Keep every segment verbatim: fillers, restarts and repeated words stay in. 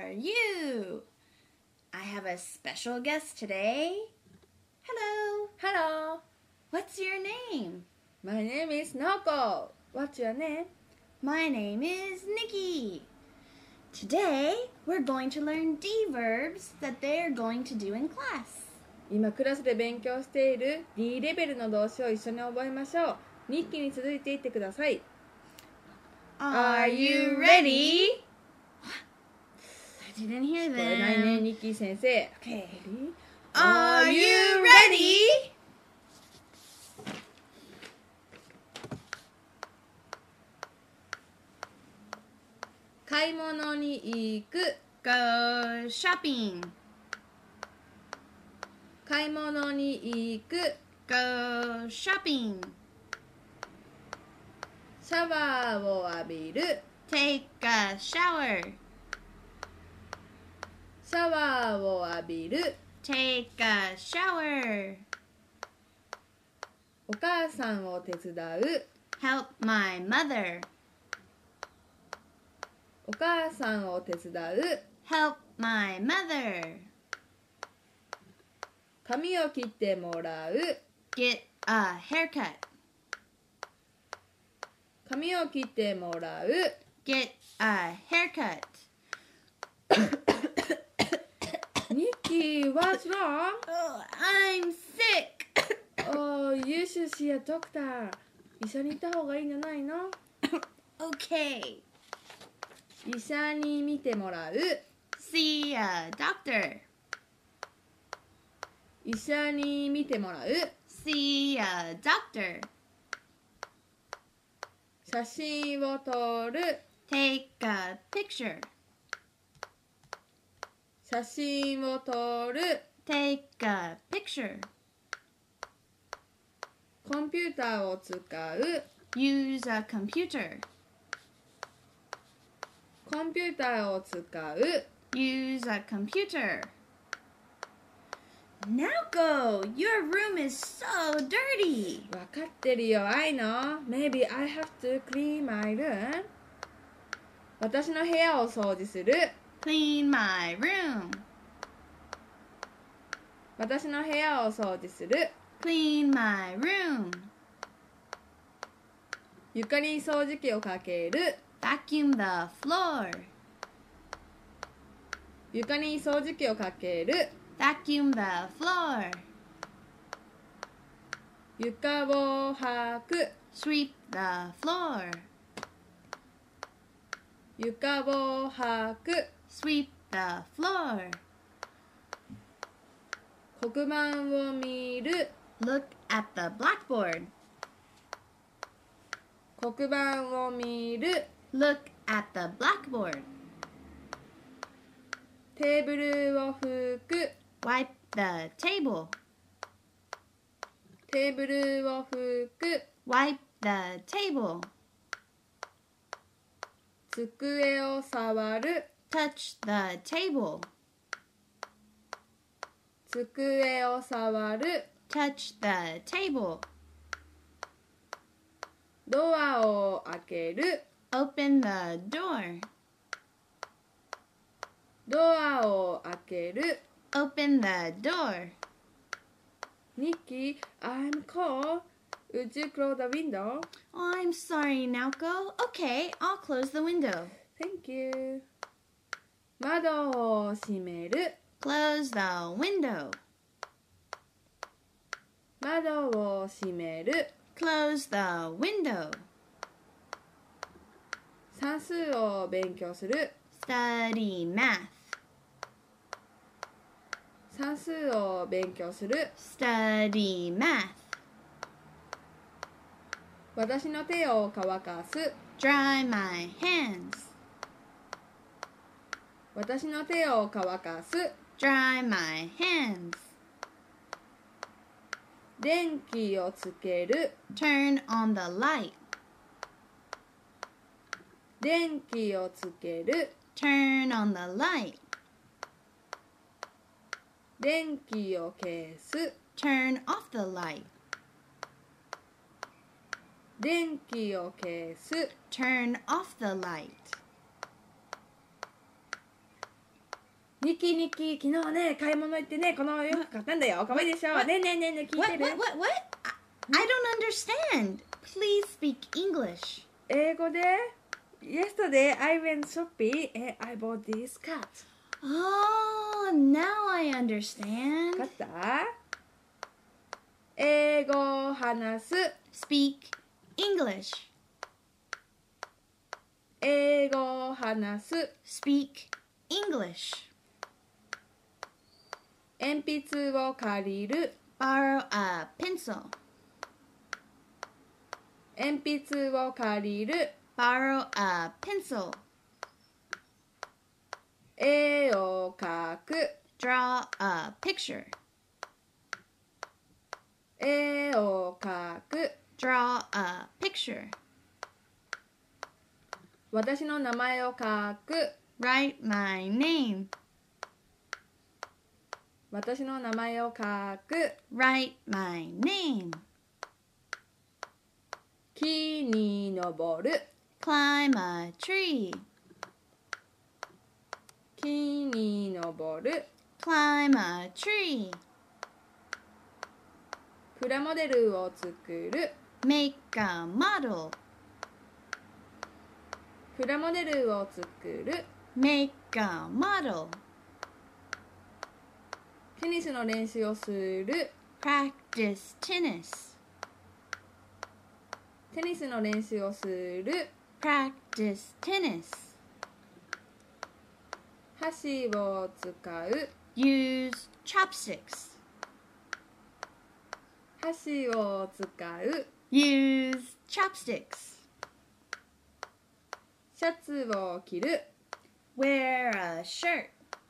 are you? I have a special guest today. Hello. Hello. What's your name? My name is Naoko. What's your name? My name is Nikki. Today, we're going to learn D verbs that they're going to do in class. 今クラスで勉強している D レベルの動詞を一緒に覚えましょう。日記に続いていってください。 Are you ready? I didn't hear 聞こえないね、 them. ニッキー先生。 Okay. Ready? Are you ready? 買い物に行く。 Go shopping. 買い物に行く。 Go shopping. シャワーを浴びる。 Take a shower. シャワーを浴びる。 Take a shower. お母さんを手伝う。 Help my mother. お母さんを手伝う。 Help my mother. 髪を切ってもらう。 Get a haircut. 髪を切ってもらう。 Get a haircut. ニッキー、what's wrong? Oh, I'm sick. Oh, you should see a doctor. 医者に行った方がいいんじゃないの？ Okay. 医者に見てもらう。 See a doctor. 医者に見てもらう。 See a doctor. 写真を撮る。 Take a picture. 写真を撮る。 Take a picture. コンピューターを使う。 Use a computer. コンピューターを使う。 Use a computer. Naoko, your room is so dirty. わかってるよ、I know. Maybe I have to clean my room. 私の部屋を掃除する。 Clean my room. 私の部屋を掃除する。 Clean my room. 床に掃除機をかける。 Vacuum the floor. 床に掃除機をかける。 Vacuum the floor. 床を掃く。 Sweep the floor. 床を掃く。 Sweep the floor. 黒板を見る。 Look at the blackboard. 黒板を見る。 Look at the blackboard. テーブルを拭く。 Wipe the table. テーブルを拭く。 Wipe the table. 机を触る。 Touch the table. 机を触る。 Touch the table. ドアを開ける。 Open the door. ドアを開ける。 Open the door. ニッキー、I'm cold. Would you close the window? Oh, I'm sorry, Naoko. Okay, I'll close the window. Thank you. 窓を閉める。 Close the window. 窓を閉める。 Close the window. 算数を勉強する。 Study math. 算数を勉強する。 Study math. 私の手を乾かす。 Dry my hands. 私の手を乾かす。 Dry my hands. 電気をつける。 Turn on the light. 電気をつける。 Turn on the light. 電気を消す。 Turn off the light. 電気を消す。 Turn off the light. ニキニキ、昨日ね、買い物行ってね、この洋服買ったんだよ。かわいいでしょ。 What? ねえねえねえねえ、聞い What? てる What? What? What? I, I don't understand. Please speak English. 英語で Yesterday I went shopping and I bought this cat. Oh, now I understand. 買った？英語を話す。 Speak English. 英語を話す。 Speak English. 鉛筆を借りる。 Borrow a pencil. 鉛筆を借りる。 Borrow a pencil. 絵を描く。 Draw a picture. 絵を描く。 Draw a picture. 私の名前を書く。 Write my name. 私の名前を書く。 Write my name. 木に登る。 Climb a tree. 木に登る。 Climb a tree. プラモデルを作る。 Make a model. プラモデルを作る。 Make a model. テニスの練習をする。 Practice tennis. テニスの練習をする。 Practice tennis. 箸を使う。 Use chopsticks. 箸を使う。 Use chopsticks. シャツを着る。 Wear a shirt.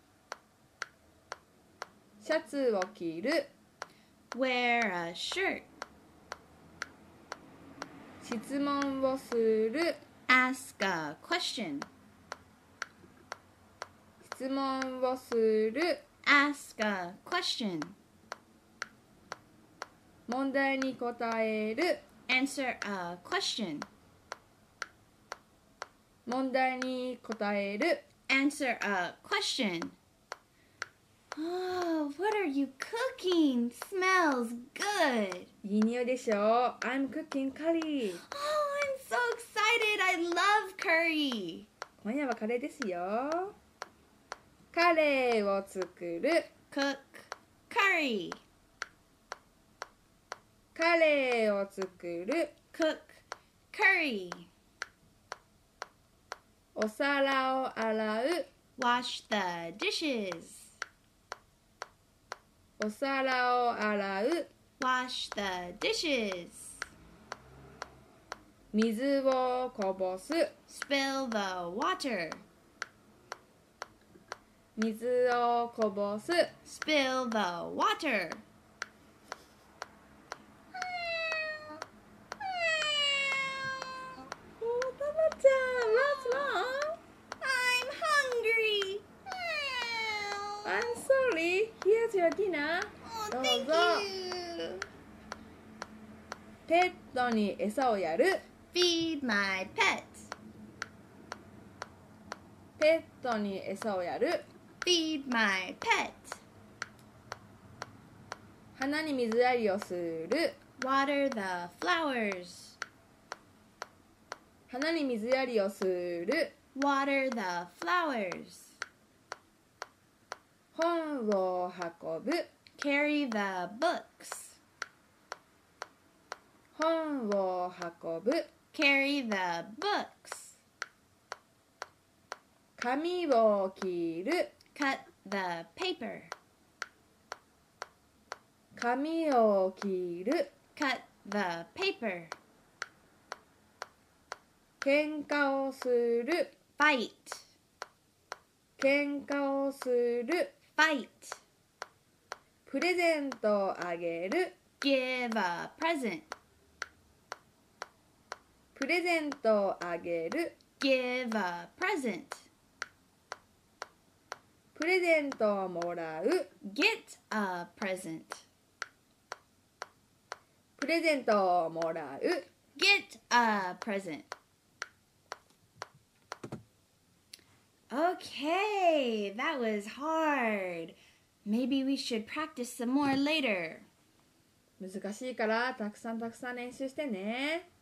シャツを着る。 Wear a shirt. 質問をする。 Ask a question. 質問をする。 Ask a question. 問題に答える。 Answer a question. 問題に答える。 Answer a question. Oh, what are you cooking? Smells good. いい匂いでしょ。 I'm cooking curry. Oh, I'm so excited. I love curry. 今夜はカレーですよ。カレーを作る。 Cook curry. カレーを作る。 Cook curry. お皿を洗う。 Wash the dishes. お皿を洗う。 Wash the dishes. 水をこぼす。 Spill the water. 水をこぼす。 Spill the water. Oh, タマちゃん、What's wrong? I'm hungry. I'm sorry. Here's your dinner. Oh, どう thank ぞ。 you. ペットに餌をやる。 Feed my pet. ペットに餌をやる。 Feed my pet. 花に水やりをする。 Water the flowers. 花に水やりをする。 Water the flowers. 本を運ぶ。 Carry the books. 本を運ぶ。 Carry the books. 髪を切る。 Cut the paper. 髪を切る。 Cut the paper. 喧嘩をする。 Fight. 喧嘩をする。 Fight. プレゼントをあげる。 Give a present. プレゼントをあげる。 Give a present. プレゼントをもらう。 Get a present. プレゼントをもらう。 Get a present. Okay, that that was hard. Maybe we should practice some more later. 難しいからたくさんたくさん練習してね。